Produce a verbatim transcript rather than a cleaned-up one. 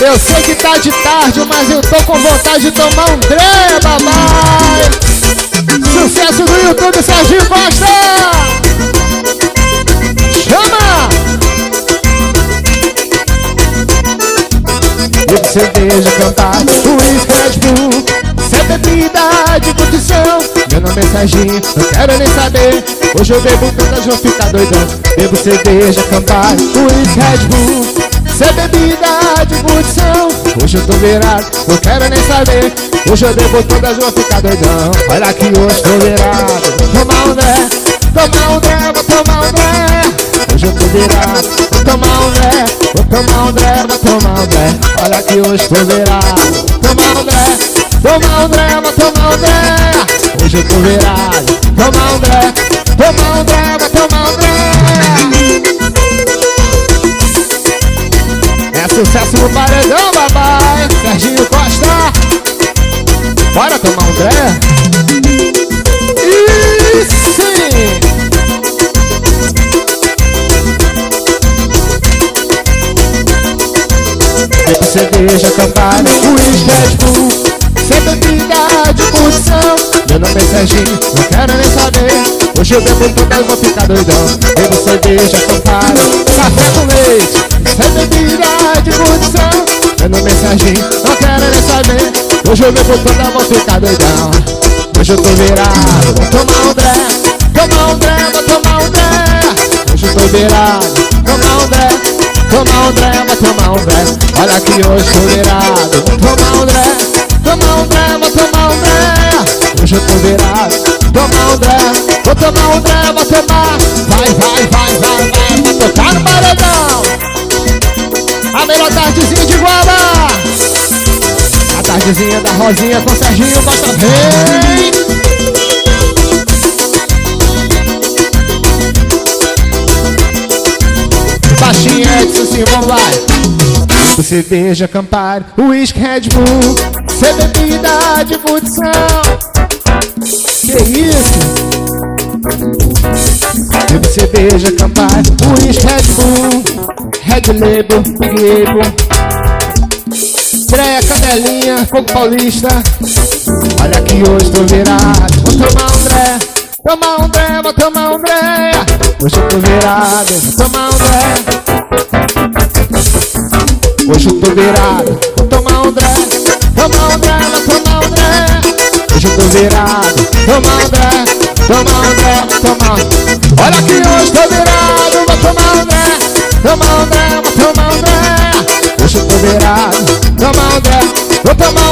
Eu sei que tá de tarde, mas eu tô com vontade de tomar um André, babai. Sucesso do YouTube, Serginho Costa. Chama! Bebo cerveja, cantar, uísque, Red Bull. Sem bebida de curtição. Meu nome é Serginho, não quero nem saber. Hoje eu bebo todas, vou ficar doidão. Bebo cerveja, cantar, uísque, Red Bull. Sem bebida de curtição. Hoje eu tô virado, não quero nem saber. Hoje eu bebo todas, vou ficar doidão. Olha que hoje tô virado. Vou tomar um André, tomar um André, vou tomar um André. Hoje eu tô virado, vou tomar um André, vou tomar um André, vou tomar um André. Olha que hoje tô virado. Tomar um André, tomar um André, vou tomar um André. Hoje eu tô virado. Tomar um André, tomar um André, vou tomar um André. É sucesso no paredão, babai. Serginho Costa. Bora tomar um André? E sim! Bebo cerveja, campari, uísque, Red Bull. Sem bebida de curtição. Meu nome é Serginho, não quero nem saber. Hoje eu bebo todas, vou ficar doidão. Bebo cerveja, campari, café com leite. Sem bebida de curtição. Meu nome é Serginho, não quero nem saber. Hoje eu bebo todas, vou ficar doidão. Hoje eu tô virado, vou tomar um André. Tomar um André, vou tomar um André. Hoje eu tô virado, tomar um André. Tomar um André, vou tomar um André. Olha que hoje tô virado. Vou tomar um André, tomar um André, vou tomar um André. Hoje eu tô virado. Tomar um André, vou tomar um André, vou tomar. Vai, vai, vai, vai, vai, vai tocar no paredão. A melhor tardezinha de Guará. A tardezinha da Rosinha com Serginho Costa. Vem! Baixinha, Edson, sim, vamos lá. Cerveja, Campari, uísque, Red Bull. Sem bebida de curtição. Que isso? Bebo cerveja, Campari, uísque, Red Bull. Red Label, Big Label. Treia, canelinha, fogo paulista. Olha que hoje tô virado. Vou tomar um André, tomar um André, vou tomar um André. Hoje eu tô virado, vou tomar um André. Hoje eu tô virado, vou tomar um André. Tomar um André, vou tomar um André. Hoje eu tô virado, tomar um André. Tomar um André, vou tomar um. Olha que hoje tô virado, vou tomar um André. Tomar um André, vou tomar um André. Hoje eu tô virado, tomar um André. Vou tomar